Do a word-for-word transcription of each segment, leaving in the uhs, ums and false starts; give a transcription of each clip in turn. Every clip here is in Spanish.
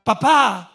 papá,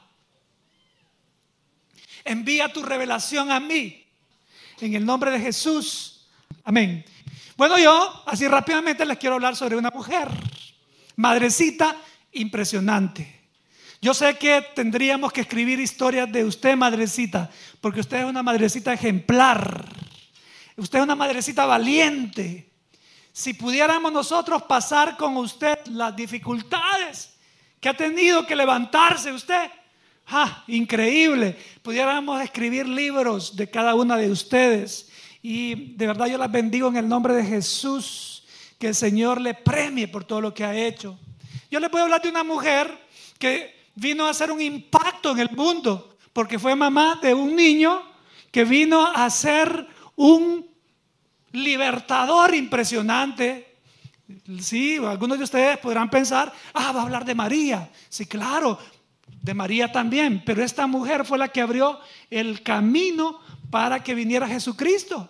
envía tu revelación a mí, en el nombre de Jesús, amén. Bueno, yo así rápidamente les quiero hablar sobre una mujer, madrecita impresionante. Yo sé que tendríamos que escribir historias de usted, madrecita, porque usted es una madrecita ejemplar, usted es una madrecita valiente. Si pudiéramos nosotros pasar con usted las dificultades que ha tenido que levantarse usted, ¡ah, increíble! Pudiéramos escribir libros de cada una de ustedes. Y de verdad yo las bendigo en el nombre de Jesús, que el Señor le premie por todo lo que ha hecho. Yo les voy a hablar de una mujer que vino a hacer un impacto en el mundo, porque fue mamá de un niño que vino a ser un libertador impresionante. Sí, algunos de ustedes podrán pensar, ah, va a hablar de María. Sí, claro, de María también, pero esta mujer fue la que abrió el camino para que viniera Jesucristo.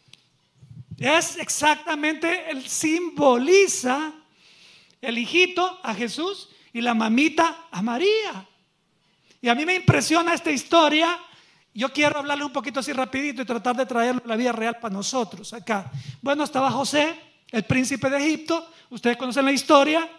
Es exactamente, él simboliza el hijito a Jesús y la mamita a María. Y a mí me impresiona esta historia. Yo quiero hablarle un poquito así rapidito y tratar de traerlo a la vida real para nosotros acá. Bueno, estaba José, el príncipe de Egipto. Ustedes conocen la historia.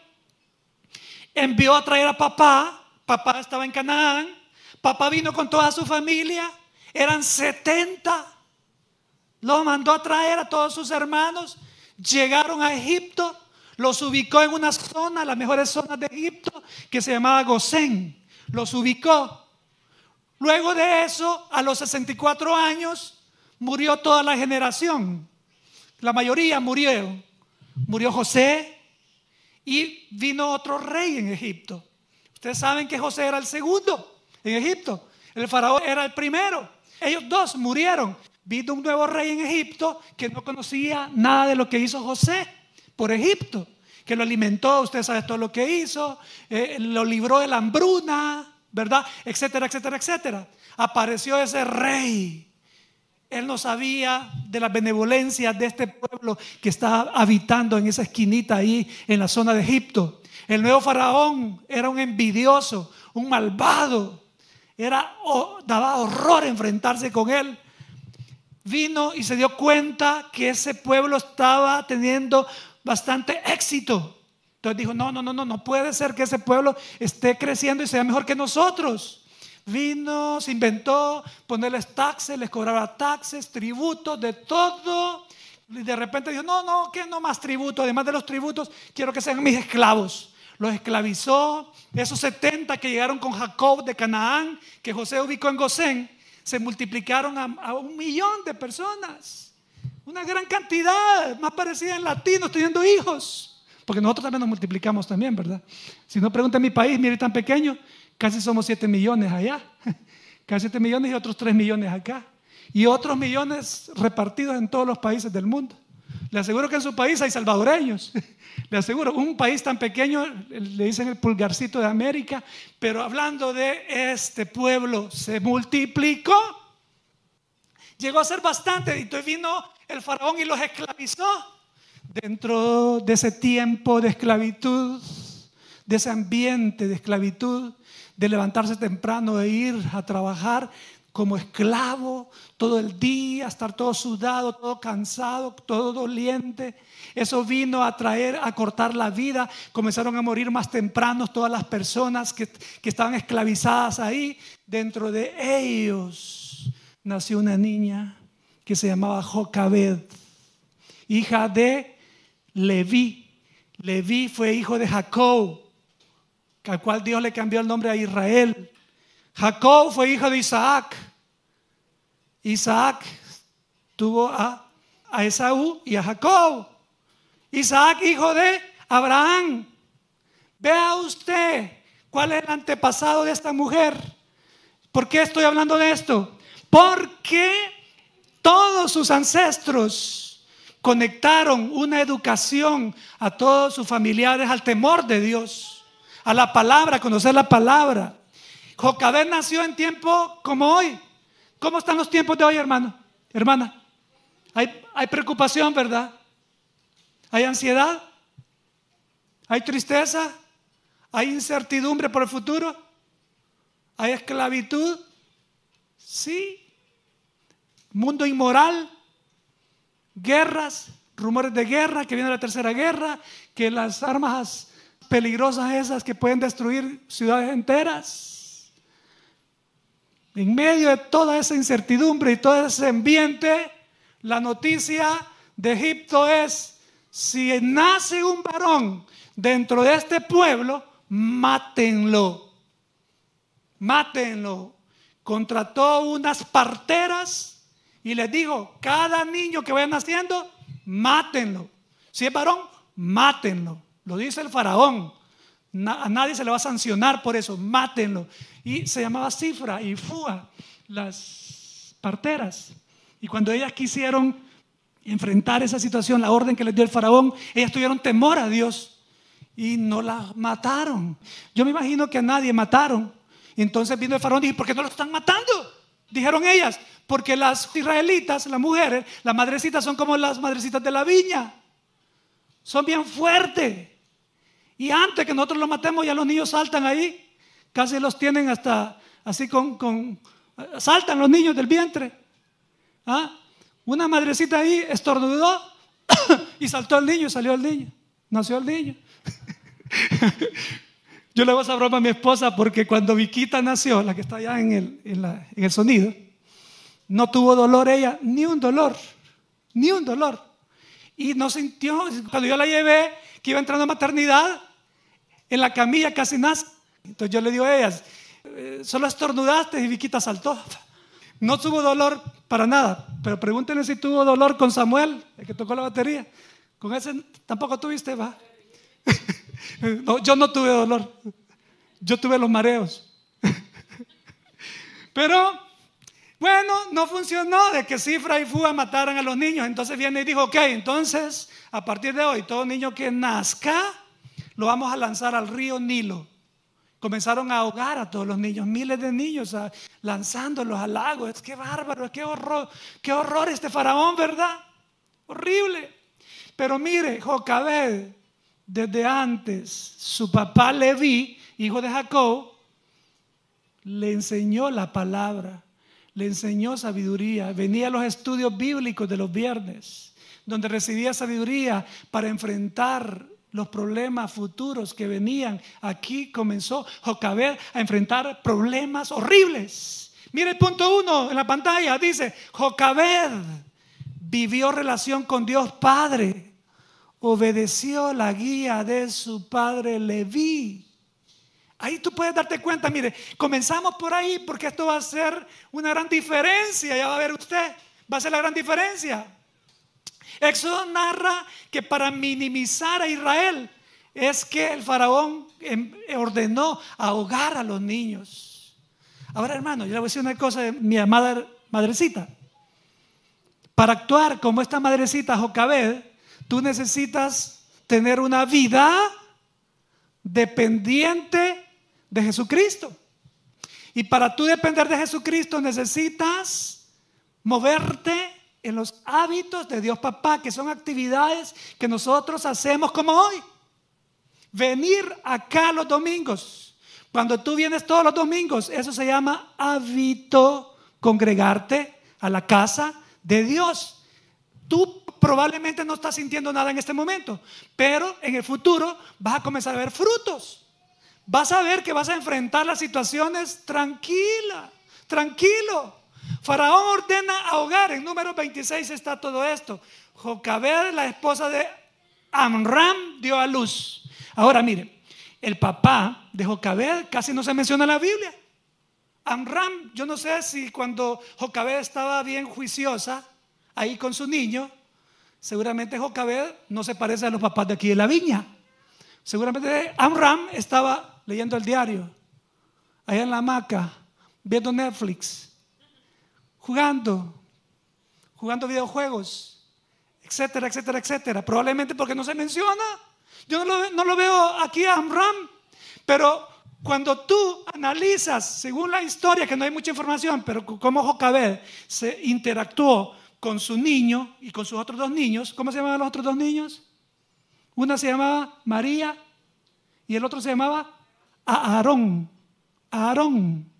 Envió a traer a papá. Papá estaba en Canaán. Papá vino con toda su familia. Eran setenta. Los mandó a traer a todos sus hermanos. Llegaron a Egipto. Los ubicó en una zona, las mejores zonas de Egipto, que se llamaba Gosén. Los ubicó. Luego de eso, a los sesenta y cuatro años, murió toda la generación. La mayoría murieron. Murió José y vino otro rey en Egipto. Ustedes saben que José era el segundo en Egipto. El faraón era el primero. Ellos dos murieron. Vino un nuevo rey en Egipto que no conocía nada de lo que hizo José por Egipto, que lo alimentó, usted sabe todo lo que hizo, eh, lo libró de la hambruna, ¿verdad? Etcétera, etcétera, etcétera. Apareció ese rey. Él no sabía de las benevolencias de este pueblo que estaba habitando en esa esquinita ahí en la zona de Egipto. El nuevo faraón era un envidioso, un malvado. Era, oh, daba horror enfrentarse con él. Vino y se dio cuenta que ese pueblo estaba teniendo bastante éxito. Entonces dijo, no, no, no, no, no puede ser que ese pueblo esté creciendo y sea mejor que nosotros. Vino, se inventó ponerles taxes, les cobraba taxes, tributos, de todo. Y de repente dijo, no, no, que no más tributos. Además de los tributos, quiero que sean mis esclavos. Los esclavizó. Esos setenta que llegaron con Jacob de Canaán, que José ubicó en Gosén, se multiplicaron a, a un millón de personas. Una gran cantidad, más parecida en latinos teniendo hijos. Porque nosotros también nos multiplicamos también, ¿verdad? Si no, pregunta en mi país, mire, tan pequeño, casi somos siete millones allá. Casi siete millones y otros tres millones acá. Y otros millones repartidos en todos los países del mundo. Le aseguro que en su país hay salvadoreños. Le aseguro, un país tan pequeño, le dicen el pulgarcito de América. Pero hablando de este pueblo, se multiplicó. Llegó a ser bastante. Y entonces vino el faraón y los esclavizó. Dentro de ese tiempo de esclavitud, de ese ambiente de esclavitud, de levantarse temprano e ir a trabajar como esclavo todo el día, estar todo sudado, todo cansado, todo doliente. Eso vino a traer, a cortar la vida. Comenzaron a morir más temprano todas las personas que, que estaban esclavizadas ahí. Dentro de ellos nació una niña que se llamaba Jocabed, hija de Leví. Leví fue hijo de Jacob, al cual Dios le cambió el nombre a Israel. Jacob fue hijo de Isaac. Isaac tuvo a, a Esaú y a Jacob. Isaac, hijo de Abraham. Vea usted cuál es el antepasado de esta mujer. ¿Por qué estoy hablando de esto? Porque todos sus ancestros conectaron una educación a todos sus familiares al temor de Dios, a la palabra, a conocer la palabra. Jocabed nació en tiempo como hoy. ¿Cómo están los tiempos de hoy, hermano? Hermana, hay, hay preocupación, ¿verdad? Hay ansiedad, hay tristeza, hay incertidumbre por el futuro. ¿Hay esclavitud? Sí. Mundo inmoral, guerras, rumores de guerra, que viene la tercera guerra, que las armas peligrosas esas que pueden destruir ciudades enteras. En medio de toda esa incertidumbre y todo ese ambiente, la noticia de Egipto es: si nace un varón dentro de este pueblo, mátenlo, mátenlo. Contrató unas parteras y les dijo: cada niño que vaya naciendo, mátenlo. Si es varón, mátenlo. Lo dice el faraón. A nadie se le va a sancionar por eso, mátenlo. Y se llamaba Cifra y Fua, las parteras. Y cuando ellas quisieron enfrentar esa situación, la orden que les dio el faraón, ellas tuvieron temor a Dios y no las mataron. Yo me imagino que a nadie mataron. Entonces vino el faraón y dijo: ¿por qué no lo están matando? Dijeron ellas: porque las israelitas, las mujeres, las madrecitas son como las madrecitas de la viña, son bien fuertes. Y antes que nosotros los matemos, ya los niños saltan ahí, casi los tienen hasta así con, con saltan los niños del vientre. ¿Ah? Una madrecita ahí estornudó y saltó el niño y salió el niño, nació el niño. Yo le hago esa broma a mi esposa porque cuando Viquita nació, la que está allá en el, en la, en el sonido, no tuvo dolor ella, ni un dolor, ni un dolor. Y no sintió, cuando yo la llevé, que iba entrando a maternidad, en la camilla casi nace. Entonces yo le digo a ellas: solo estornudaste y Viquita saltó. No tuvo dolor para nada, pero pregúntenle si tuvo dolor con Samuel, el que tocó la batería. Con ese tampoco tuviste, va. No, yo no tuve dolor, yo tuve los mareos. Pero bueno, no funcionó de que Cifra y Fua mataran a los niños. Entonces viene y dijo: ok, entonces a partir de hoy todo niño que nazca lo vamos a lanzar al río Nilo. Comenzaron a ahogar a todos los niños, miles de niños, a, lanzándolos al lago. Es que bárbaro, es que horror, qué horror este faraón, ¿verdad? Horrible. Pero mire, Jocabed, desde antes, su papá Leví, hijo de Jacob, le enseñó la palabra, le enseñó sabiduría. Venía a los estudios bíblicos de los viernes, donde recibía sabiduría para enfrentar los problemas futuros que venían. Aquí comenzó Jocabed a enfrentar problemas horribles. Mire el punto uno en la pantalla, dice: Jocabed vivió relación con Dios Padre, obedeció la guía de su padre Leví. Ahí tú puedes darte cuenta. Mire, comenzamos por ahí porque esto va a ser una gran diferencia. Ya va a ver usted, va a ser la gran diferencia. Éxodo narra que para minimizar a Israel es que el faraón ordenó ahogar a los niños. Ahora, hermano, yo le voy a decir una cosa de mi amada madrecita. Para actuar como esta madrecita Jocabed, tú necesitas tener una vida dependiente de Jesucristo. Y para tú depender de Jesucristo necesitas moverte en los hábitos de Dios Papá, que son actividades que nosotros hacemos como hoy. Venir acá los domingos. Cuando tú vienes todos los domingos, eso se llama hábito, congregarte a la casa de Dios. Tú probablemente no estás sintiendo nada en este momento, pero en el futuro vas a comenzar a ver frutos. Vas a ver que vas a enfrentar las situaciones tranquila, tranquilo. Faraón ordena ahogar. En número veintiséis está todo esto. Jocabed, la esposa de Amram, dio a luz. Ahora mire, el papá de Jocabed casi no se menciona en la Biblia. Amram, yo no sé si cuando Jocabed estaba bien juiciosa ahí con su niño, seguramente Jocabed no se parece a los papás de aquí de la viña. Seguramente Amram estaba leyendo el diario, allá en la hamaca, viendo Netflix, jugando, jugando videojuegos, etcétera, etcétera, etcétera. Probablemente porque no se menciona. Yo no lo, no lo veo aquí a Amram. Pero cuando tú analizas, según la historia, que no hay mucha información, pero cómo Jocabed se interactuó con su niño y con sus otros dos niños. ¿Cómo se llamaban los otros dos niños? Una se llamaba María y el otro se llamaba Aarón. Aarón.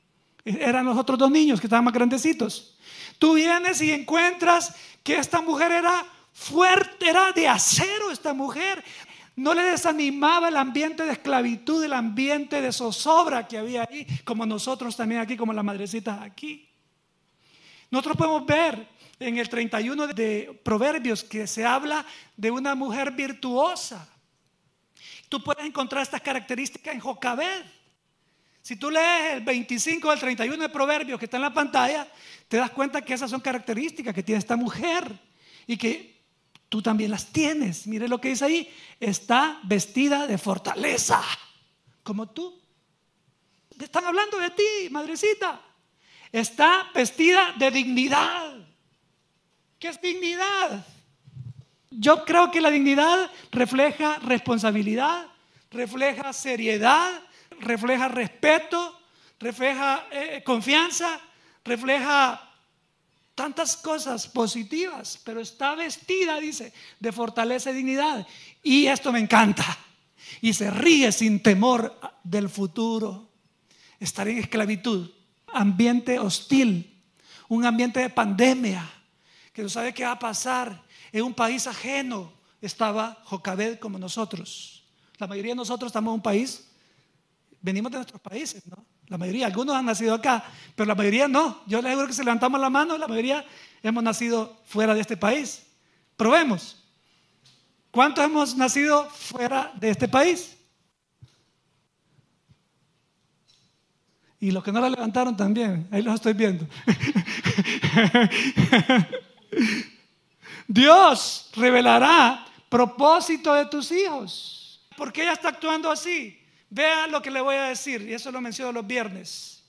eran los otros dos niños que estaban más grandecitos. Tú vienes y encuentras que esta mujer era fuerte, era de acero esta mujer. No le desanimaba el ambiente de esclavitud, el ambiente de zozobra que había ahí, como nosotros también aquí, como las madrecitas aquí. Nosotros podemos ver en el treinta y uno de Proverbios que se habla de una mujer virtuosa. Tú puedes encontrar estas características en Jocabed. Si tú lees el veinticinco al treinta y uno de Proverbios que está en la pantalla, te das cuenta que esas son características que tiene esta mujer y que tú también las tienes. Mire lo que dice ahí: está vestida de fortaleza, como tú. Te están hablando de ti, madrecita. Está vestida de dignidad. ¿Qué es dignidad? Yo creo que la dignidad refleja responsabilidad, refleja seriedad, refleja respeto, refleja eh, confianza, refleja tantas cosas positivas, pero está vestida, dice, de fortaleza y dignidad. Y esto me encanta. Y se ríe sin temor del futuro. Estar en esclavitud, ambiente hostil, un ambiente de pandemia, que no sabe qué va a pasar. En un país ajeno estaba Jocabed como nosotros. La mayoría de nosotros estamos en un país, venimos de nuestros países, ¿no? La mayoría, algunos han nacido acá, pero la mayoría no. Yo les aseguro que si levantamos la mano, la mayoría hemos nacido fuera de este país. Probemos. ¿Cuántos hemos nacido fuera de este país? Y los que no la levantaron también, ahí los estoy viendo. Dios revelará propósito de tus hijos. ¿Por qué ella está actuando así? Vea lo que le voy a decir, y eso lo menciono los viernes.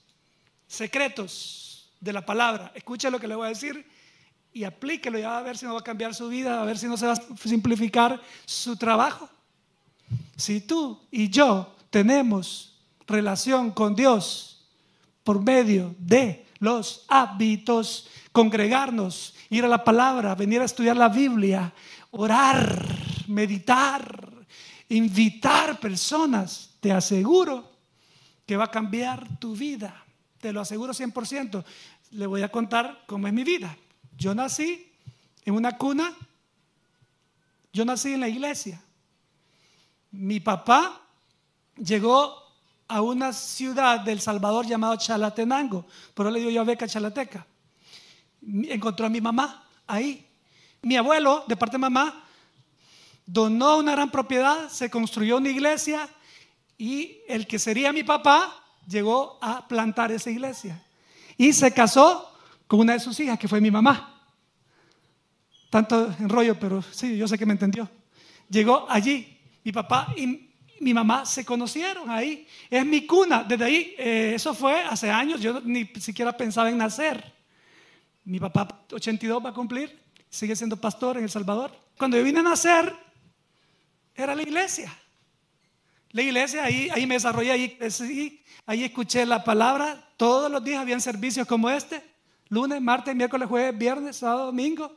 Secretos de la palabra. Escuche lo que le voy a decir y aplíquelo, y va a ver si no va a cambiar su vida, a ver si no se va a simplificar su trabajo. Si tú y yo tenemos relación con Dios por medio de los hábitos, congregarnos, ir a la palabra, venir a estudiar la Biblia, orar, meditar, invitar personas, te aseguro que va a cambiar tu vida. Te lo aseguro cien por ciento. Le voy a contar cómo es mi vida. Yo nací en una cuna. Yo nací en la iglesia. Mi papá llegó a una ciudad del Salvador llamada Chalatenango, pero le digo yo beca chalateca. Encontró a mi mamá ahí. Mi abuelo, de parte de mamá, donó una gran propiedad, se construyó una iglesia, y el que sería mi papá llegó a plantar esa iglesia y se casó con una de sus hijas, que fue mi mamá. Tanto enrollo, pero sí, yo sé que me entendió. Llegó allí, mi papá y mi mamá se conocieron ahí. Es mi cuna. Desde ahí, eh, eso fue hace años, yo ni siquiera pensaba en nacer. Mi papá, ochenta y dos, va a cumplir, sigue siendo pastor en El Salvador. Cuando yo vine a nacer, era la iglesia. La iglesia, ahí, ahí me desarrollé, ahí crecí, ahí escuché la palabra. Todos los días habían servicios como este: lunes, martes, miércoles, jueves, viernes, sábado, domingo.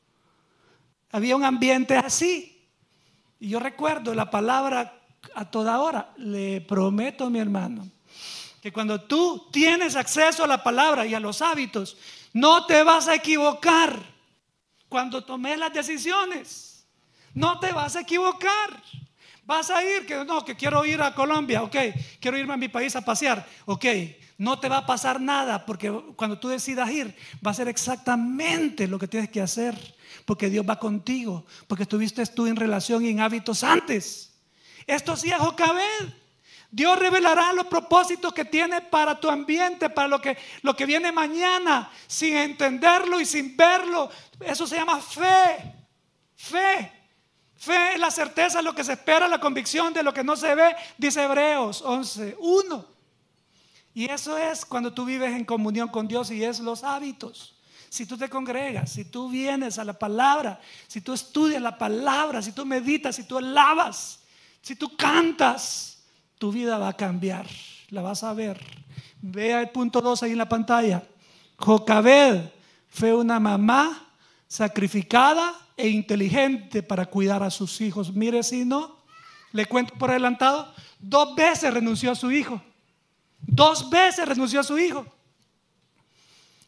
Había un ambiente así. Y yo recuerdo la palabra a toda hora. Le prometo, mi hermano, que cuando tú tienes acceso a la palabra y a los hábitos, no te vas a equivocar. Cuando tomes las decisiones, no te vas a equivocar. Vas a ir, que no, que quiero ir a Colombia, ok, quiero irme a mi país a pasear, ok, no te va a pasar nada, porque cuando tú decidas ir, va a ser exactamente lo que tienes que hacer, porque Dios va contigo, porque estuviste tú en relación y en hábitos antes. Esto sí es Jocabed. Dios revelará los propósitos que tiene para tu ambiente, para lo que, lo que viene mañana, sin entenderlo y sin verlo. Eso se llama fe. Fe. Fe es la certeza de lo que se espera, la convicción de lo que no se ve, dice Hebreos once uno. Y eso es cuando tú vives en comunión con Dios, y es los hábitos. Si tú te congregas, si tú vienes a la palabra, si tú estudias la palabra, si tú meditas, si tú alabas, si tú cantas, tu vida va a cambiar, la vas a ver. Vea el punto dos ahí en la pantalla. Jocabed fue una mamá sacrificada e inteligente para cuidar a sus hijos. Mire, si no, le cuento por adelantado, dos veces renunció a su hijo. Dos veces renunció a su hijo.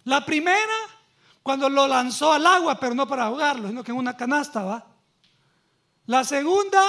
La primera, cuando lo lanzó al agua, pero no para ahogarlo, sino que en una canasta, ¿va? La segunda,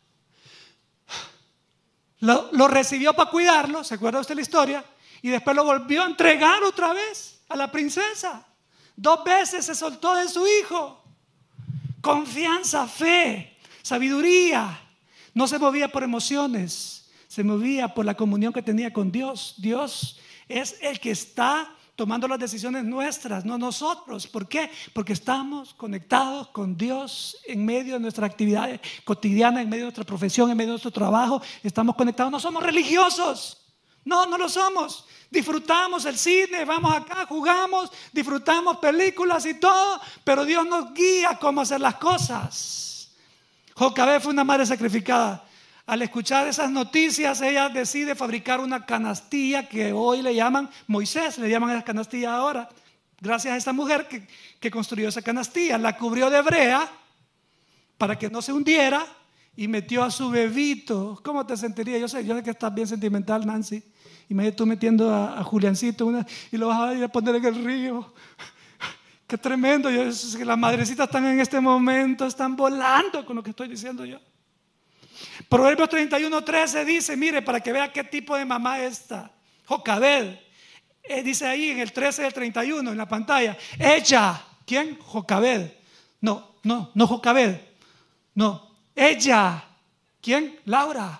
lo, lo recibió para cuidarlo, ¿se acuerda usted la historia? Y después lo volvió a entregar otra vez a la princesa. Dos veces se soltó de su hijo. Confianza, fe, sabiduría. No se movía por emociones, se movía por la comunión que tenía con Dios. Dios es el que está tomando las decisiones nuestras, no nosotros. ¿Por qué? Porque estamos conectados con Dios en medio de nuestra actividad cotidiana, en medio de nuestra profesión, en medio de nuestro trabajo. Estamos conectados, no somos religiosos. No, no lo somos. Disfrutamos el cine, vamos acá, jugamos, disfrutamos películas y todo, pero Dios nos guía cómo hacer las cosas. Jocabed fue una madre sacrificada. Al escuchar esas noticias, ella decide fabricar una canastilla que hoy le llaman Moisés, le llaman esa canastilla ahora. Gracias a esta mujer que, que construyó esa canastilla, la cubrió de brea para que no se hundiera y metió a su bebito. ¿Cómo te sentirías? Yo sé, yo sé que estás bien sentimental, Nancy. Imagínate tú metiendo a, a Juliancito una, y lo vas a ir a poner en el río. Qué tremendo. Yo, es que las madrecitas están en este momento, están volando con lo que estoy diciendo yo. Proverbios treinta y uno, trece dice, mire, para que vea qué tipo de mamá es esta, Jocabed. Eh, dice ahí en el trece del treinta y uno en la pantalla, ella, ¿quién? Jocabed. No, no, no Jocabed. No, ella, ¿quién? Laura.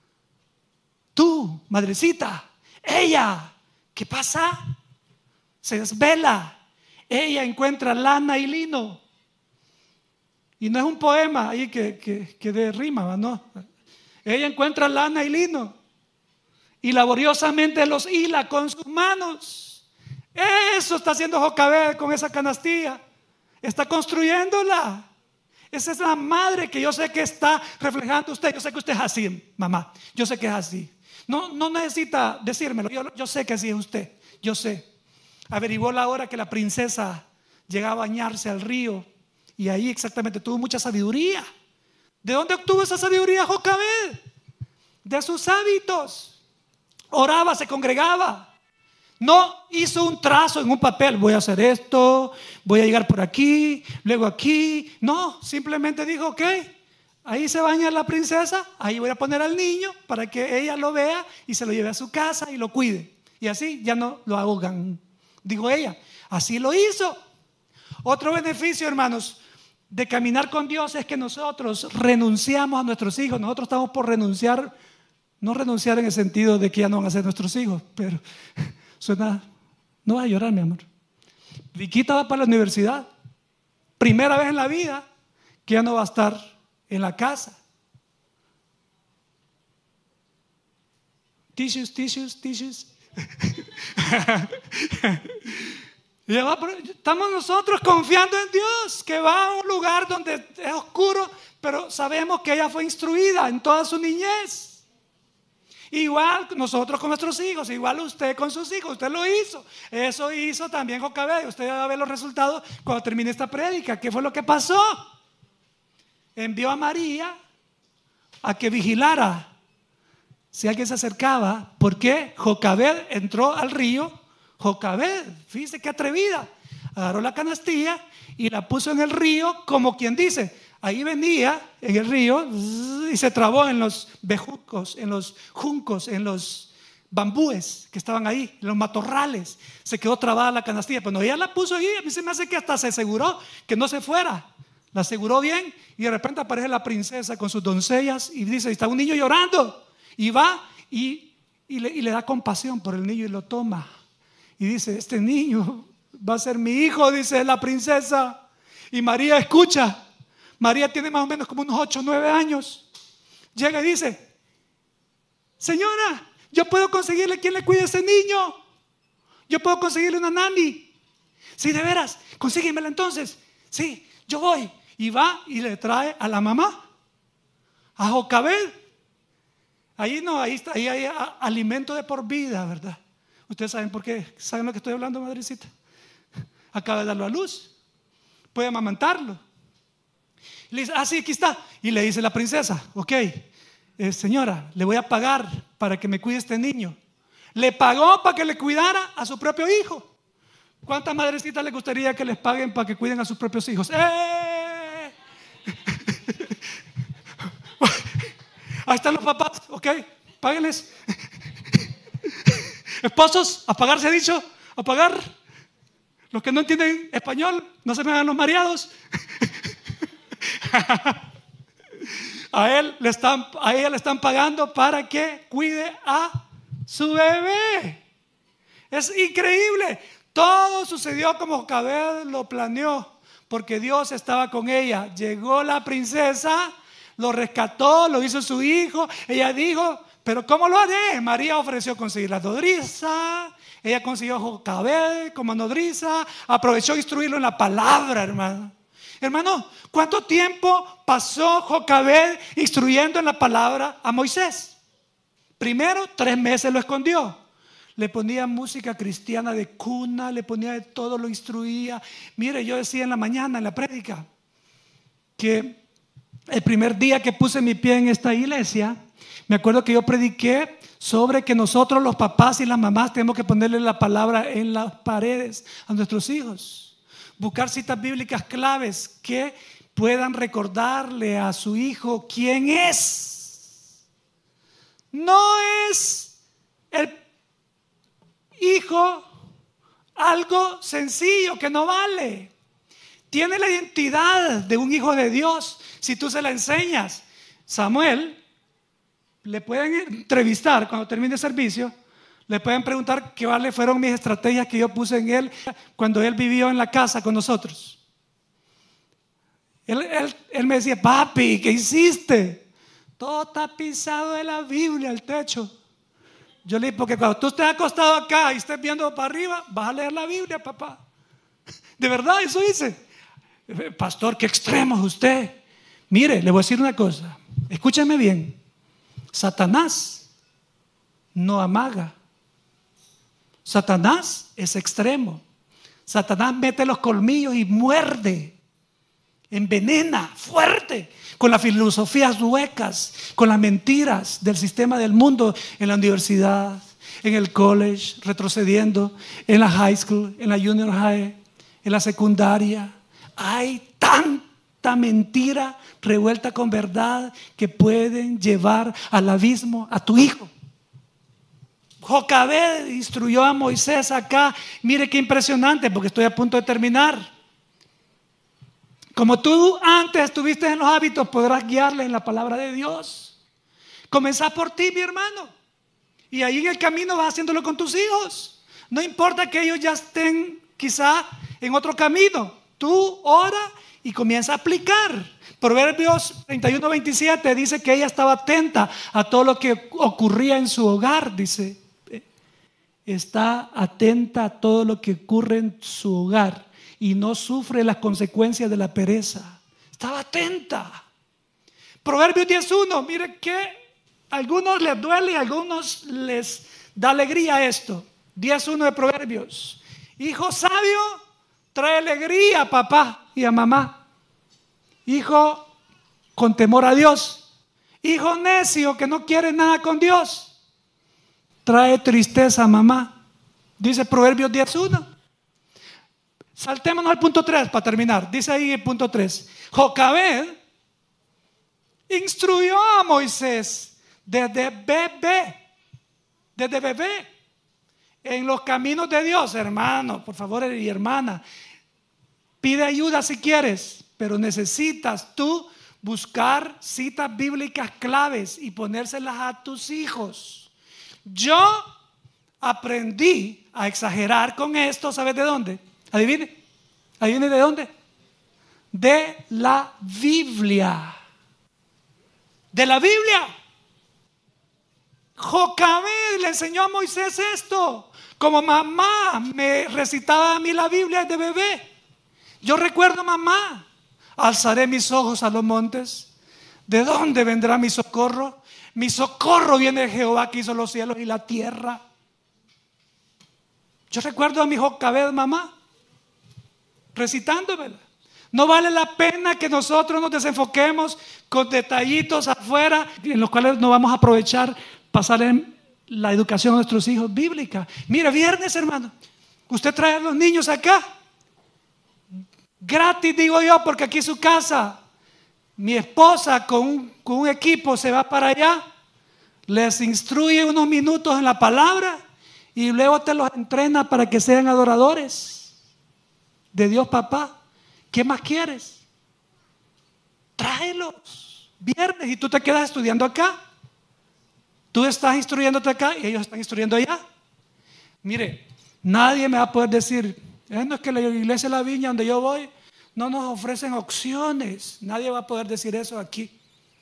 Tú, madrecita. Ella, ¿qué pasa? Se desvela. Ella encuentra lana y lino. Y no es un poema ahí que, que, que de rima, ¿no? Ella encuentra lana y lino y laboriosamente los hila con sus manos. Eso está haciendo Jocabed con esa canastilla. Está construyéndola. Esa es la madre que yo sé que está reflejando usted. Yo sé que usted es así, mamá. Yo sé que es así. No, no necesita decírmelo. Yo, yo sé que así es usted. Yo sé. Averiguó la hora que la princesa llegaba a bañarse al río. Y ahí exactamente tuvo mucha sabiduría. ¿De dónde obtuvo esa sabiduría Jocabed? De sus hábitos. Oraba, se congregaba. No hizo un trazo en un papel. Voy a hacer esto, voy a llegar por aquí, luego aquí. No, simplemente dijo, ok, ahí se baña la princesa, ahí voy a poner al niño para que ella lo vea y se lo lleve a su casa y lo cuide. Y así ya no lo ahogan, dijo ella. Así lo hizo. Otro beneficio, hermanos, de caminar con Dios es que nosotros renunciamos a nuestros hijos. Nosotros estamos por renunciar, no renunciar en el sentido de que ya no van a ser nuestros hijos, pero suena, no vas a llorar, mi amor. Viquita va para la universidad, primera vez en la vida que ya no va a estar en la casa. Tissues, tissues, tissues. Estamos nosotros confiando en Dios, que va a un lugar donde es oscuro, pero sabemos que ella fue instruida en toda su niñez. Igual nosotros con nuestros hijos, igual usted con sus hijos, usted lo hizo. Eso hizo también Jocabed. Usted va a ver los resultados cuando termine esta prédica. ¿Qué fue lo que pasó? Envió a María a que vigilara si alguien se acercaba. ¿Por qué? Jocabed entró al río. Jocabed, fíjese qué atrevida, agarró la canastilla y la puso en el río, como quien dice, ahí venía en el río y se trabó en los bejucos, en los juncos, en los bambúes que estaban ahí, en los matorrales. Se quedó trabada la canastilla. Cuando ella la puso ahí, a mí se me hace que hasta se aseguró que no se fuera. La aseguró bien y de repente aparece la princesa con sus doncellas y dice, está un niño llorando. Y va y, y, le, y le da compasión por el niño y lo toma. Y dice, este niño va a ser mi hijo, dice la princesa. Y María escucha. María tiene más o menos como unos ocho o nueve años. Llega y dice, señora, yo puedo conseguirle quien le cuide a ese niño. Yo puedo conseguirle una nani. Sí, de veras, consíguemela entonces. Sí, yo voy. Y va y le trae a la mamá, a Jocabed. Ahí no, ahí, está, ahí hay alimento de por vida, ¿verdad? Ustedes saben por qué, ¿saben lo que estoy hablando, madrecita? Acaba de darlo a luz, puede amamantarlo. Le dice, ah, sí, aquí está. Y le dice la princesa, ok, eh, señora, le voy a pagar para que me cuide este niño. Le pagó para que le cuidara a su propio hijo. ¿Cuántas madrecitas les gustaría que les paguen para que cuiden a sus propios hijos? ¡Eh! Ahí están los papás, ok, páguenles. Esposos, a pagar se ha dicho, a pagar. Los que no entienden español, no se me hagan los mareados. A él le están, a ella le están pagando para que cuide a su bebé. Es increíble. Todo sucedió como Jocabed lo planeó, porque Dios estaba con ella. Llegó la princesa, lo rescató, lo hizo su hijo. Ella dijo, pero ¿cómo lo haré? María ofreció conseguir la nodriza. Ella consiguió a Jocabed como nodriza. Aprovechó instruirlo en la palabra, hermano. Hermano, ¿cuánto tiempo pasó Jocabed instruyendo en la palabra a Moisés? Primero, tres meses lo escondió. Le ponía música cristiana de cuna, le ponía de todo, lo instruía. Mire, yo decía en la mañana, en la prédica, que el primer día que puse mi pie en esta iglesia, me acuerdo que yo prediqué sobre que nosotros los papás y las mamás tenemos que ponerle la palabra en las paredes a nuestros hijos. Buscar citas bíblicas claves que puedan recordarle a su hijo quién es. No es el hijo algo sencillo que no vale. Tiene la identidad de un hijo de Dios si tú se la enseñas. Samuel, le pueden entrevistar cuando termine el servicio, le pueden preguntar qué vale fueron mis estrategias que yo puse en él cuando él vivió en la casa con nosotros. Él, él, él me decía, papi, ¿qué hiciste? Todo tapizado de la Biblia, el techo. Yo le dije, porque cuando tú estés acostado acá y estés viendo para arriba, vas a leer la Biblia, papá. De verdad, eso hice. Pastor, qué extremo es usted. Mire, le voy a decir una cosa. Escúcheme bien. Satanás no amaga. Satanás es extremo. Satanás mete los colmillos y muerde, envenena fuerte, con las filosofías huecas, con las mentiras del sistema del mundo, en la universidad, en el college, retrocediendo, en la high school, en la junior high, en la secundaria. Hay tanta mentira revuelta con verdad que pueden llevar al abismo a tu hijo. Jocabed instruyó a Moisés acá. Mire qué impresionante, porque estoy a punto de terminar. Como tú antes estuviste en los hábitos, podrás guiarle en la palabra de Dios. Comenzá por ti, mi hermano, y ahí en el camino vas haciéndolo con tus hijos. No importa que ellos ya estén quizá en otro camino. Tú ora y comienza a aplicar. Proverbios treinta y uno, veintisiete dice que ella estaba atenta a todo lo que ocurría en su hogar. Dice, está atenta a todo lo que ocurre en su hogar y no sufre las consecuencias de la pereza. Estaba atenta. Proverbios diez uno, mire que a algunos les duele y a algunos les da alegría esto. diez uno de Proverbios. Hijo sabio trae alegría a papá y a mamá. Hijo con temor a Dios. Hijo necio que no quiere nada con Dios, trae tristeza a mamá. Dice Proverbios diez uno. Saltémonos al punto tres para terminar. Dice ahí el punto tres. Jocabed instruyó a Moisés desde bebé, desde bebé, en los caminos de Dios. Hermano, por favor, y hermana, pide ayuda si quieres, pero necesitas tú buscar citas bíblicas claves y ponérselas a tus hijos. Yo aprendí a exagerar con esto, ¿sabes de dónde? Adivine, adivine de dónde. De la Biblia. De la Biblia. Jocabed le enseñó a Moisés esto. Como mamá me recitaba a mí la Biblia de bebé. Yo recuerdo, mamá, alzaré mis ojos a los montes. ¿De dónde vendrá mi socorro? Mi socorro viene de Jehová que hizo los cielos y la tierra. Yo recuerdo a mi Jocabed, mamá, recitándomela. No vale la pena que nosotros nos desenfoquemos con detallitos afuera en los cuales no vamos a aprovechar pasar en la educación a nuestros hijos bíblica. Mira, viernes, hermano, Usted trae a los niños acá. Gratis, digo yo, porque aquí es su casa. Mi esposa con un, con un equipo se va para allá, les instruye unos minutos en la palabra y luego te los entrena para que sean adoradores de Dios papá. ¿Qué más quieres? Tráelos viernes y tú te quedas estudiando acá. Tú estás instruyéndote acá y ellos están instruyendo allá. Mire, nadie me va a poder decir, eh, no es que la iglesia de la Viña donde yo voy no nos ofrecen opciones. Nadie va a poder decir eso aquí.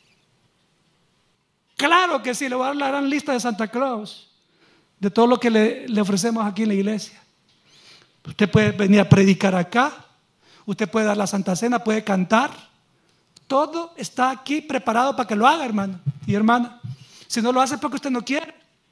Claro que sí, le voy a dar la gran lista de Santa Claus de todo lo que le, le ofrecemos aquí en la iglesia. Usted puede venir a predicar acá, usted puede dar la Santa Cena, puede cantar. Todo está aquí preparado para que lo haga, hermano y hermana. Si no lo hace es porque usted no quiere.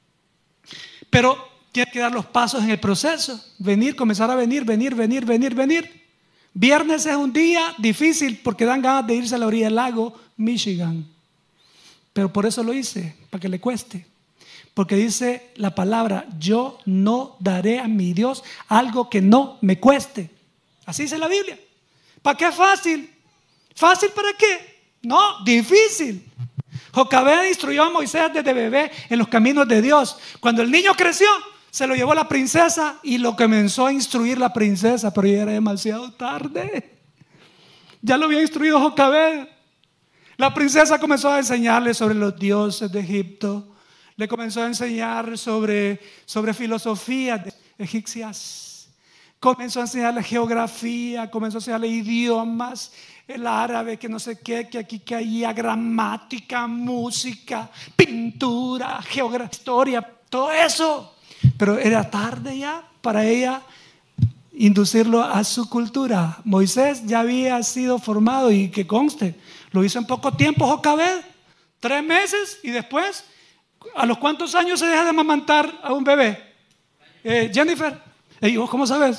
Pero tiene que dar los pasos en el proceso. Venir, comenzar a venir, venir, venir, venir, venir. Viernes es un día difícil porque dan ganas de irse a la orilla del lago Michigan. Pero por eso lo hice, para que le cueste. Porque dice la palabra, yo no daré a mi Dios algo que no me cueste. Así dice la Biblia. ¿Para qué fácil? ¿Fácil para qué? No, difícil. Jocabed instruyó a Moisés desde bebé en los caminos de Dios. Cuando el niño creció, se lo llevó la princesa y lo comenzó a instruir la princesa, pero ya era demasiado tarde. Ya lo había instruido Jocabed. La princesa comenzó a enseñarle sobre los dioses de Egipto. Le comenzó a enseñar sobre, sobre filosofías egipcias. Comenzó a enseñarle geografía, comenzó a enseñarle idiomas, el árabe, que no sé qué, que aquí, que allá, gramática, música, pintura, geografía, historia, todo eso. Pero era tarde ya para ella inducirlo a su cultura. Moisés ya había sido formado y que conste, lo hizo en poco tiempo Jocabed, tres meses y después, ¿a los cuántos años se deja de amamantar a un bebé? Eh, Jennifer, hey, ¿vos cómo sabes?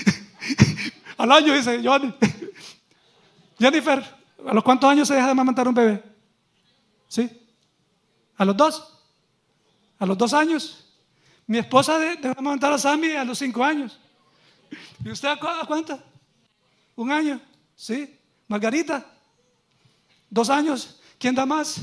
Al año dice Johnny. Jennifer, ¿a los cuántos años se deja de amamantar un bebé? ¿Sí? ¿A los dos? ¿A los dos años? Mi esposa dejó de amamantar a Sammy a los cinco años. ¿Y usted a cuánto? ¿Un año? ¿Sí? ¿Margarita? ¿Dos años? ¿Quién da más?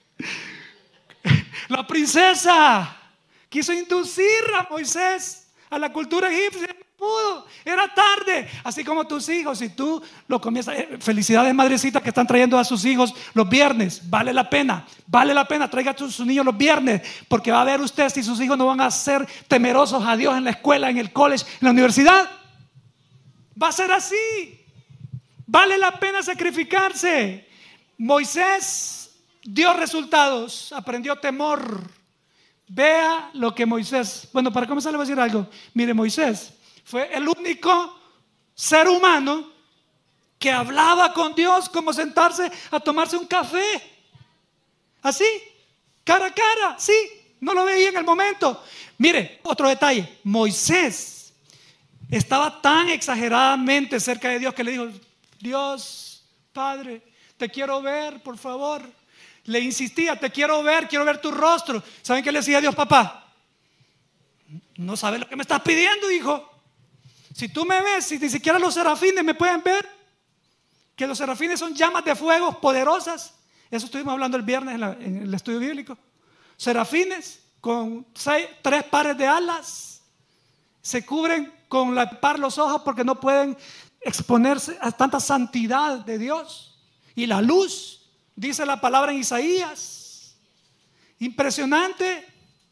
La princesa quiso inducir a Moisés a la cultura egipcia. No pudo, era tarde. Así como tus hijos, si tú lo comienzas, eh, felicidades madrecitas que están trayendo a sus hijos los viernes. Vale la pena, vale la pena. Traiga a sus niños los viernes, porque va a ver usted si sus hijos no van a ser temerosos a Dios en la escuela, en el college, en la universidad. Va a ser así. Vale la pena sacrificarse. Moisés dio resultados, aprendió temor. Vea lo que Moisés, bueno, para comenzar le voy a decir algo. Mire, Moisés fue el único ser humano que hablaba con Dios como sentarse a tomarse un café. Así, cara a cara, sí, no lo veía en el momento. Mire, otro detalle, Moisés estaba tan exageradamente cerca de Dios que le dijo, Dios, Padre, te quiero ver, por favor. Le insistía, te quiero ver, quiero ver tu rostro. ¿Saben qué le decía a Dios, papá? No sabes lo que me estás pidiendo, hijo. Si tú me ves, si ni siquiera los serafines me pueden ver, que los serafines son llamas de fuego poderosas. Eso estuvimos hablando el viernes en, la, en el estudio bíblico. Serafines con seis, tres pares de alas, se cubren con la par los ojos porque no pueden exponerse a tanta santidad de Dios. Y la luz, dice la palabra en Isaías, impresionante.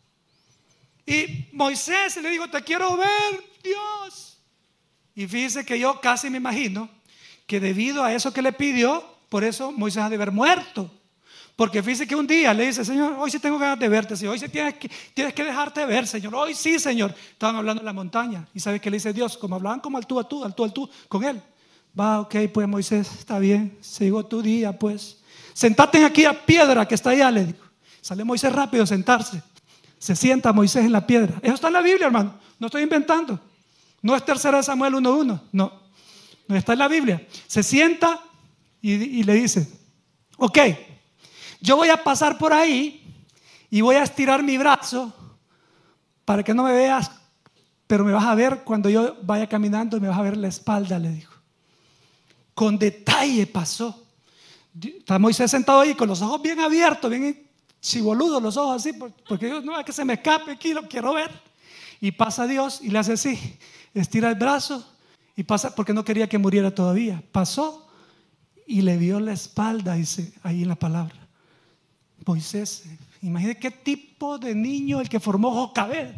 Y Moisés le dijo, te quiero ver, Dios. Y fíjese que yo casi me imagino que debido a eso que le pidió, por eso Moisés ha de haber muerto. Porque fíjese que un día le dice, Señor, hoy sí tengo ganas de verte, Señor. Hoy sí tienes que, tienes que dejarte ver, Señor. Hoy sí, Señor. Estaban hablando en la montaña. ¿Y sabe qué le dice Dios? Como hablaban como al tú, al tú, al tú, al tú, con él. Va, ok, pues Moisés, está bien. Se llegó tu día, pues. Sentate en aquella piedra que está allá, le dijo. Sale Moisés rápido a sentarse. Se sienta Moisés en la piedra. Eso está en la Biblia, hermano. No estoy inventando. No es tercera de Samuel uno uno. No. No está en la Biblia. Se sienta y, y le dice, ok, yo voy a pasar por ahí y voy a estirar mi brazo para que no me veas pero me vas a ver cuando yo vaya caminando, me vas a ver la espalda, le dijo. Con detalle pasó. Está Moisés sentado ahí con los ojos bien abiertos, bien chiboludos, los ojos así, porque yo no es que se me escape aquí, lo quiero ver. Y pasa Dios y le hace así, estira el brazo y pasa, porque no quería que muriera todavía. Pasó y le vio la espalda, dice ahí en la palabra. Moisés, imagínate qué tipo de niño el que formó Jocabed.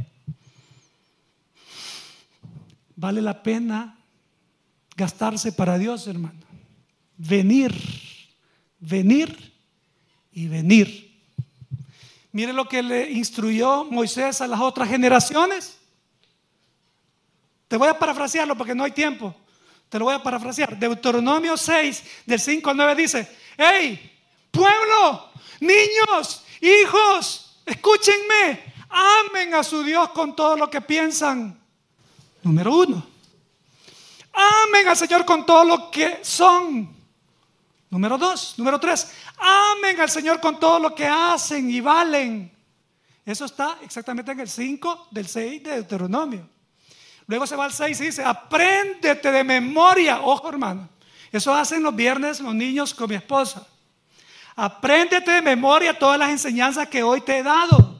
Vale la pena gastarse para Dios, hermano. Venir, venir y venir. Mire lo que le instruyó Moisés a las otras generaciones. Te voy a parafrasearlo porque no hay tiempo. Te lo voy a parafrasear. Deuteronomio seis, del cinco al nueve dice: ¡Hey, pueblo, niños, hijos, escúchenme! Amen a su Dios con todo lo que piensan. Número uno. Amen al Señor con todo lo que son. Número dos. Número tres. Amen al Señor con todo lo que hacen y valen. Eso está exactamente en el cinco del seis de Deuteronomio. Luego se va al seis y dice: apréndete de memoria. Ojo, hermano, eso hacen los viernes los niños con mi esposa. Apréndete de memoria todas las enseñanzas que hoy te he dado.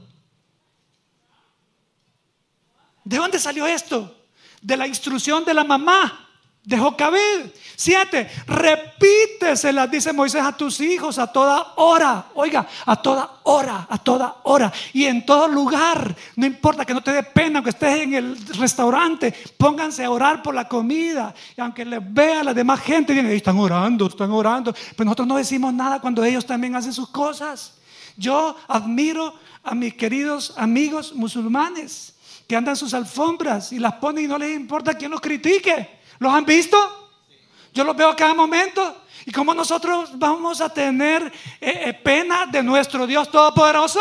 ¿De dónde salió esto? De la instrucción de la mamá de Jocabed. Siete, repíteselas, dice Moisés, a tus hijos a toda hora. Oiga, a toda hora, a toda hora y en todo lugar. No importa, que no te dé pena, aunque estés en el restaurante, pónganse a orar por la comida. Y aunque les vea la demás gente, digan: están orando, están orando. Pero nosotros no decimos nada cuando ellos también hacen sus cosas. Yo admiro a mis queridos amigos musulmanes que andan sus alfombras y las ponen y no les importa quién los critique. ¿Los han visto? Yo los veo a cada momento. ¿Y cómo nosotros vamos a tener eh, eh, pena de nuestro Dios Todopoderoso?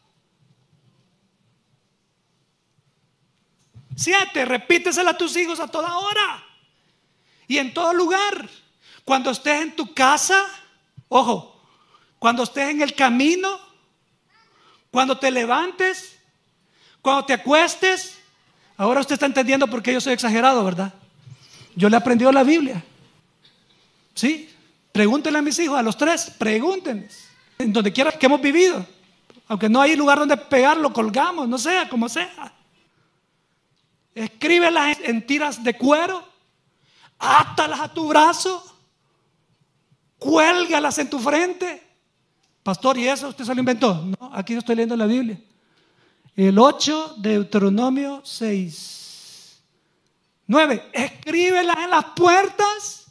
Siete, repítesela a tus hijos a toda hora y en todo lugar. Cuando estés en tu casa, ojo, cuando estés en el camino, cuando te levantes, cuando te acuestes. Ahora usted está entendiendo por qué yo soy exagerado, ¿verdad? Yo le he aprendido la Biblia. ¿Sí? Pregúntenle a mis hijos, a los tres, pregúntenles. En donde quiera que hemos vivido. Aunque no hay lugar donde pegarlo, colgamos, no sea, como sea. Escríbelas en tiras de cuero. Átalas a tu brazo. Cuélgalas en tu frente. Pastor, ¿y eso usted se lo inventó? No, aquí yo estoy leyendo la Biblia. El ocho de Deuteronomio seis. Nueve, escríbelas en las puertas.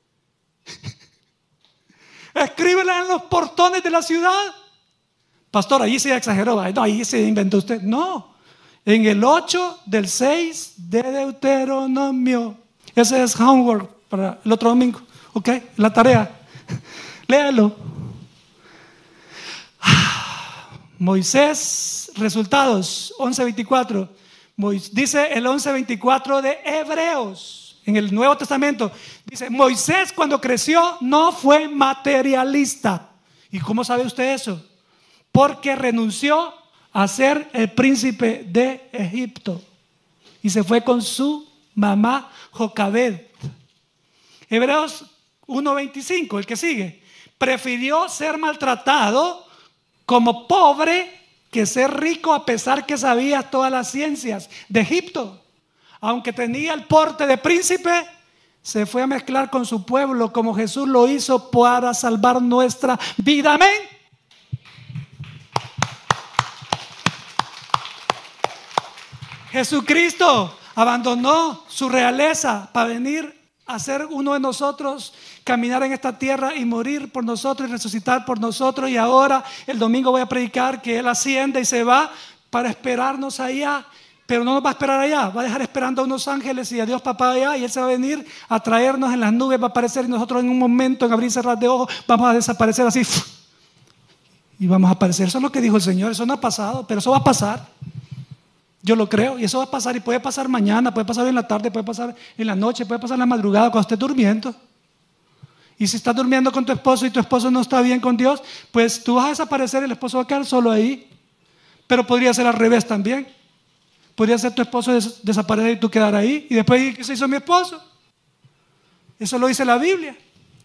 Escríbelas en los portones de la ciudad. Pastor, allí se exageró. No, ahí se inventó usted. No, en el ocho del seis de Deuteronomio. Ese es homework para el otro domingo. Ok, la tarea. Léalo. Moisés, resultados once veinticuatro. Dice el once veinticuatro de Hebreos en el Nuevo Testamento. Dice: Moisés, cuando creció, no fue materialista. ¿Y cómo sabe usted eso? Porque renunció a ser el príncipe de Egipto y se fue con su mamá Jocabed. Hebreos uno veinticinco, el que sigue: prefirió ser maltratado como pobre que ser rico, a pesar que sabía todas las ciencias de Egipto. Aunque tenía el porte de príncipe, se fue a mezclar con su pueblo, como Jesús lo hizo para salvar nuestra vida. Amén. Jesucristo abandonó su realeza para venir a ser uno de nosotros, caminar en esta tierra y morir por nosotros y resucitar por nosotros. Y ahora el domingo voy a predicar que Él asciende y se va para esperarnos allá. Pero no nos va a esperar allá, va a dejar esperando a unos ángeles y a Dios Papá allá, y Él se va a venir a traernos en las nubes, va a aparecer, y nosotros en un momento, en abrir y cerrar de ojos, vamos a desaparecer así y vamos a aparecer. Eso es lo que dijo el Señor. Eso no ha pasado, pero eso va a pasar. Yo lo creo, y eso va a pasar, y puede pasar mañana, puede pasar en la tarde, puede pasar en la noche, puede pasar en la madrugada, cuando estés durmiendo. Y si estás durmiendo con tu esposo y tu esposo no está bien con Dios, pues tú vas a desaparecer y el esposo va a quedar solo ahí. Pero podría ser al revés también. Podría ser tu esposo des- desaparecer y tú quedar ahí. Y después, ¿qué se hizo mi esposo? Eso lo dice la Biblia.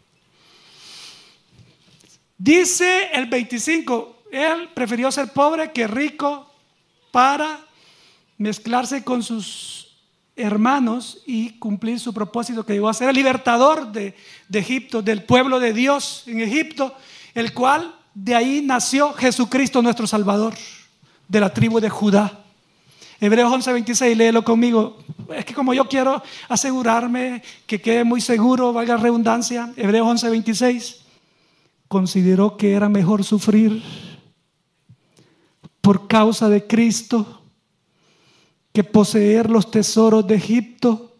Dice el veinticinco, él prefirió ser pobre que rico para mezclarse con sus hermanos y cumplir su propósito, que llegó a ser el libertador de, de Egipto, del pueblo de Dios en Egipto, el cual de ahí nació Jesucristo nuestro Salvador, de la tribu de Judá. Hebreos once veintiséis, léelo conmigo. Es que como yo quiero asegurarme que quede muy seguro, valga la redundancia. Hebreos once veintiséis. Consideró que era mejor sufrir por causa de Cristo que poseer los tesoros de Egipto,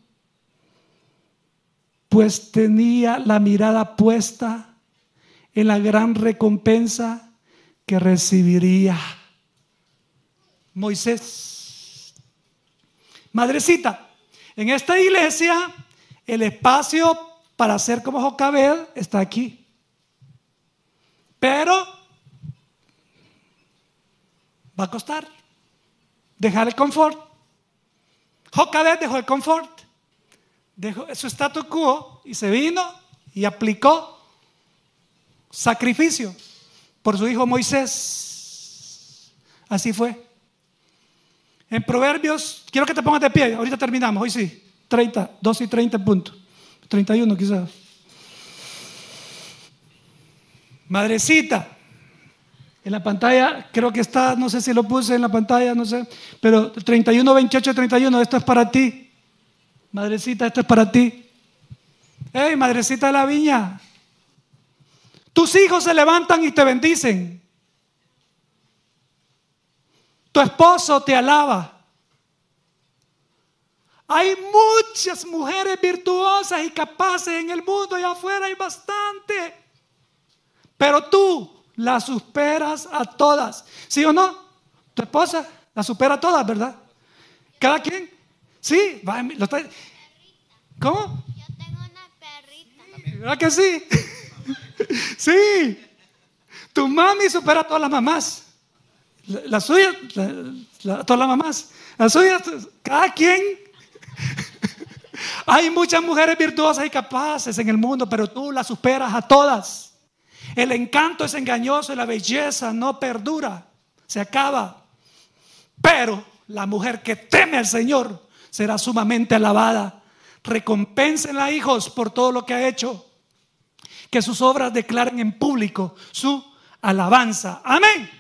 pues tenía la mirada puesta en la gran recompensa que recibiría. Moisés. Madrecita, en esta iglesia el espacio para ser como Jocabed está aquí. Pero va a costar dejar el confort. Jocabed dejó el confort, dejó su status quo y se vino y aplicó sacrificio por su hijo Moisés. Así fue. En Proverbios, quiero que te pongas de pie, ahorita terminamos, hoy sí, treinta, dos y treinta puntos, treinta y uno quizás. Madrecita, en la pantalla, creo que está, no sé si lo puse en la pantalla, no sé, pero treinta y uno, veintiocho, treinta y uno, esto es para ti. Madrecita, esto es para ti. Hey, madrecita de la viña, tus hijos se levantan y te bendicen. Tu esposo te alaba. Hay muchas mujeres virtuosas y capaces en el mundo, allá afuera hay bastante. Pero tú las superas a todas. ¿Sí o no? Tu esposa las supera a todas, ¿verdad? ¿Cada quien? Sí. Va, lo está... ¿Cómo? Yo tengo una perrita. ¿Verdad que sí? Sí. Tu mami supera a todas las mamás. La, la suya, la, la, todas las mamás. La suya, cada quien. Hay muchas mujeres virtuosas y capaces en el mundo, pero tú las superas a todas. El encanto es engañoso y la belleza no perdura, se acaba. Pero la mujer que teme al Señor será sumamente alabada. Recompénsenla, hijos, por todo lo que ha hecho. Que sus obras declaren en público su alabanza. Amén.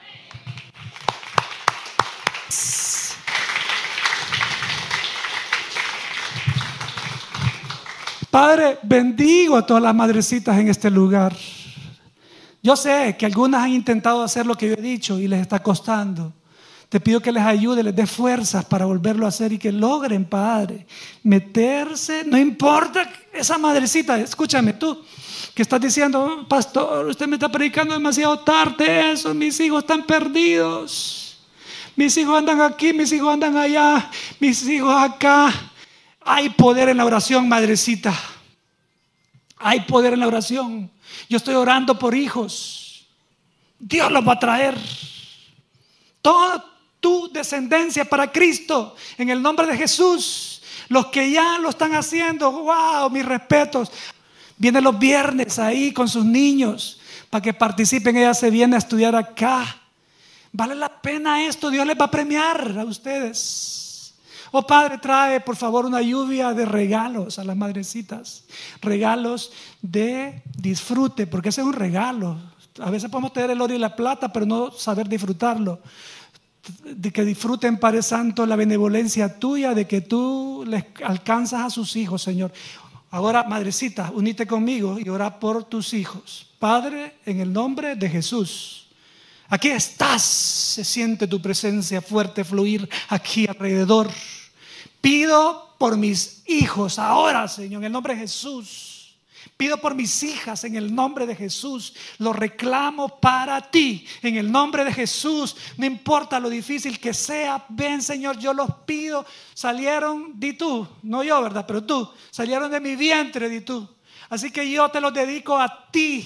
Padre, bendigo a todas las madrecitas en este lugar. Yo sé que algunas han intentado hacer lo que yo he dicho y les está costando. Te pido que les ayude, les dé fuerzas para volverlo a hacer y que logren, Padre, meterse. No importa esa madrecita, escúchame tú, que estás diciendo, pastor, usted me está predicando demasiado tarde eso, mis hijos están perdidos. Mis hijos andan aquí, mis hijos andan allá, mis hijos acá. Hay poder en la oración, madrecita. Hay poder en la oración. Yo estoy orando por hijos. Dios los va a traer. Toda tu descendencia para Cristo, en el nombre de Jesús. Los que ya lo están haciendo, wow, mis respetos. Vienen los viernes ahí con sus niños para que participen. Ella se viene a estudiar acá. Vale la pena esto. Dios les va a premiar a ustedes. Oh Padre, trae por favor una lluvia de regalos a las madrecitas. Regalos de disfrute, porque ese es un regalo. A veces podemos tener el oro y la plata, pero no saber disfrutarlo. De que disfruten, Padre Santo, la benevolencia tuya, de que tú les alcanzas a sus hijos, Señor. Ahora, madrecita, unite conmigo y ora por tus hijos. Padre, en el nombre de Jesús. Aquí estás, se siente tu presencia fuerte fluir aquí alrededor. Pido por mis hijos ahora, Señor, en el nombre de Jesús. Pido por mis hijas en el nombre de Jesús. Lo reclamo para ti en el nombre de Jesús. No importa lo difícil que sea, ven, Señor, yo los pido. Salieron, di tú, no yo, ¿verdad? Pero tú, salieron de mi vientre, di tú. Así que yo te los dedico a ti.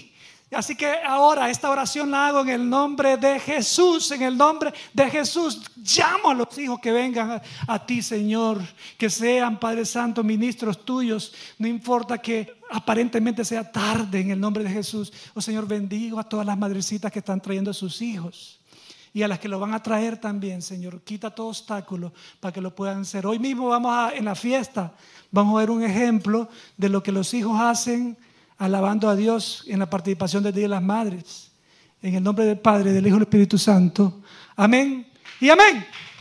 Así que ahora esta oración la hago en el nombre de Jesús. En el nombre de Jesús llamo a los hijos que vengan a, a ti, Señor. Que sean, Padre Santo, ministros tuyos. No importa que aparentemente sea tarde, en el nombre de Jesús. Oh Señor, bendigo a todas las madrecitas que están trayendo a sus hijos y a las que lo van a traer también, Señor. Quita todo obstáculo para que lo puedan hacer. Hoy mismo vamos a, en la fiesta, vamos a ver un ejemplo de lo que los hijos hacen alabando a Dios en la participación del Día de las Madres. En el nombre del Padre, del Hijo y del Espíritu Santo. Amén y amén.